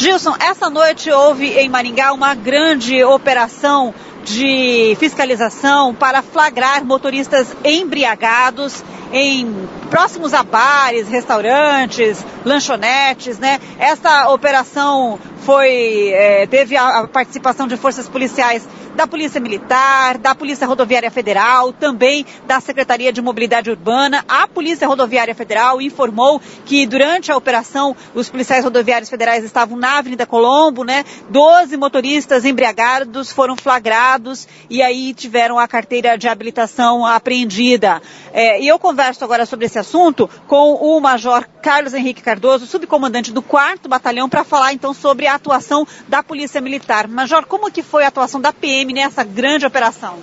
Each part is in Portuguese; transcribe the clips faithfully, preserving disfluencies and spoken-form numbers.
Gilson, essa noite houve em Maringá uma grande operação de fiscalização para flagrar motoristas embriagados em próximos a bares, restaurantes, lanchonetes, né? Essa operação foi, é, teve a, a participação de forças policiais da Polícia Militar, da Polícia Rodoviária Federal, também da Secretaria de Mobilidade Urbana. A Polícia Rodoviária Federal informou que durante a operação os policiais rodoviários federais estavam na Avenida Colombo, né? doze motoristas embriagados foram flagrados e aí tiveram a carteira de habilitação apreendida. É, e eu converso agora sobre esse assunto com o Major Carlos Henrique Cardoso, subcomandante do quarto Batalhão, para falar então sobre a atuação da Polícia Militar. Major, como que foi a atuação da P M nessa grande operação?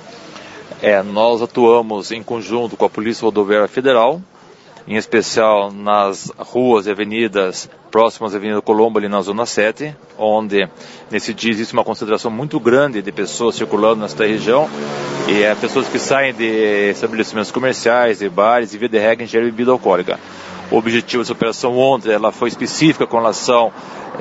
É, nós atuamos em conjunto com a Polícia Rodoviária Federal, em especial nas ruas e avenidas próximas à Avenida Colombo, ali na Zona sete, onde nesse dia existe uma concentração muito grande de pessoas circulando nesta região, e é pessoas que saem de estabelecimentos comerciais, de bares e via de regra ingerem bebida alcoólica. O objetivo dessa operação ontem ela foi específica com relação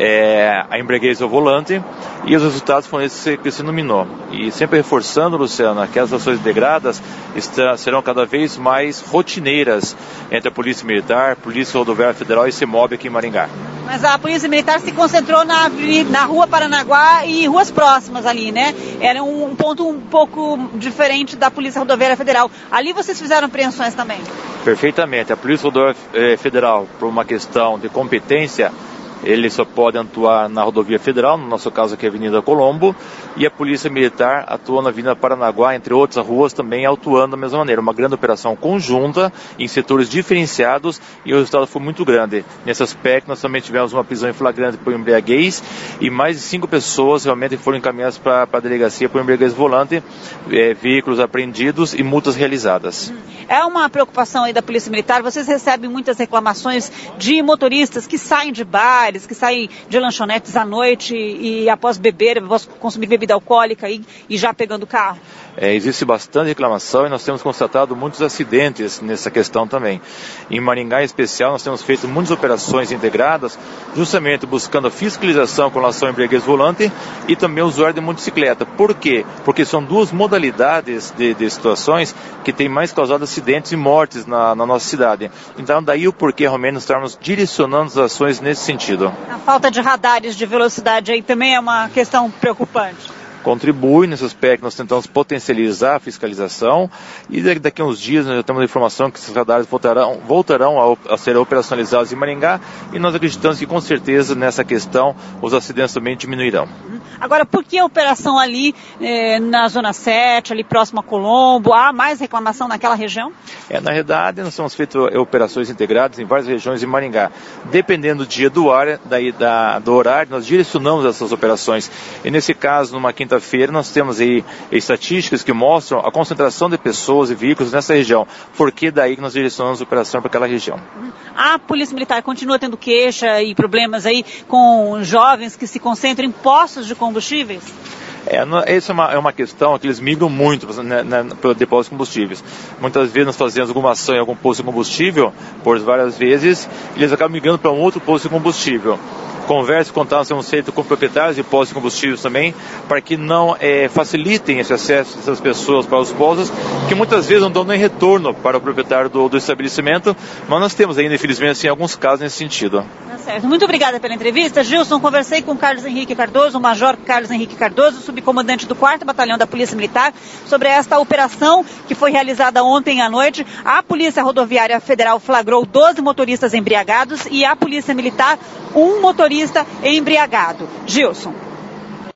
é, à embriaguez ao volante, e os resultados foram esses que se nominou. E sempre reforçando, Luciano, que as ações integradas está, serão cada vez mais rotineiras entre a Polícia Militar, Polícia Rodoviária Federal e CEMOB aqui em Maringá. Mas a Polícia Militar se concentrou na, na Rua Paranaguá e ruas próximas ali, né? Era um, um ponto um pouco diferente da Polícia Rodoviária Federal. Ali vocês fizeram apreensões também? Perfeitamente. A Polícia Rodoviária Federal, por uma questão de competência, ele só pode atuar na rodovia federal, no nosso caso aqui é a Avenida Colombo, e a Polícia Militar atua na Avenida Paranaguá, entre outras ruas, também atuando da mesma maneira. Uma grande operação conjunta, em setores diferenciados, e o resultado foi muito grande. Nesse aspecto, nós também tivemos uma prisão em flagrante por embriaguez, e mais de cinco pessoas realmente foram encaminhadas para a delegacia por embriaguez volante, é, veículos apreendidos e multas realizadas. É uma preocupação aí da Polícia Militar, vocês recebem muitas reclamações de motoristas que saem de bares, que saem de lanchonetes à noite e, e após beber, após consumir bebida alcoólica e, e já pegando o carro? É, existe bastante reclamação e nós temos constatado muitos acidentes nessa questão também. Em Maringá, em especial, nós temos feito muitas operações integradas, justamente buscando a fiscalização com relação ao embriaguez volante e também o usuário de motocicleta. Por quê? Porque são duas modalidades de, de situações que têm mais causado acidentes e mortes na, na nossa cidade. Então, daí o porquê realmente nós estarmos direcionando as ações nesse sentido. A falta de radares de velocidade aí também é uma questão preocupante. Contribui nesse aspecto, nós tentamos potencializar a fiscalização e daqui a uns dias nós já temos a informação que esses radares voltarão, voltarão a, a ser operacionalizados em Maringá e nós acreditamos que com certeza nessa questão os acidentes também diminuirão. Agora, por que a operação ali eh, na Zona sete, ali próximo a Colombo, há mais reclamação naquela região? É, na realidade nós temos feito operações integradas em várias regiões de Maringá. Dependendo do dia do, ar, daí, da, do horário, nós direcionamos essas operações. E nesse caso, numa quinta-feira, nós temos aí estatísticas que mostram a concentração de pessoas e veículos nessa região. Por que daí que nós direcionamos a operação para aquela região? A Polícia Militar continua tendo queixa e problemas aí com jovens que se concentram em postos de combustíveis? É, essa é uma, é uma questão que eles migram muito, né, né, pelo depósito de combustíveis. Muitas vezes nós fazemos alguma ação em algum posto de combustível, por várias vezes, e eles acabam migrando para um outro posto de combustível. Conversa, contato, temos feito com proprietários de postos de combustíveis também, para que não é, facilitem esse acesso dessas pessoas para os postos, que muitas vezes não dão nem retorno para o proprietário do, do estabelecimento, mas nós temos ainda, infelizmente, assim, alguns casos nesse sentido. Tá certo. Muito obrigada pela entrevista. Gilson, conversei com Carlos Henrique Cardoso, o Major Carlos Henrique Cardoso, subcomandante do quarto Batalhão da Polícia Militar, sobre esta operação que foi realizada ontem à noite. A Polícia Rodoviária Federal flagrou doze motoristas embriagados e a Polícia Militar, um motorista embriagado. Gilson.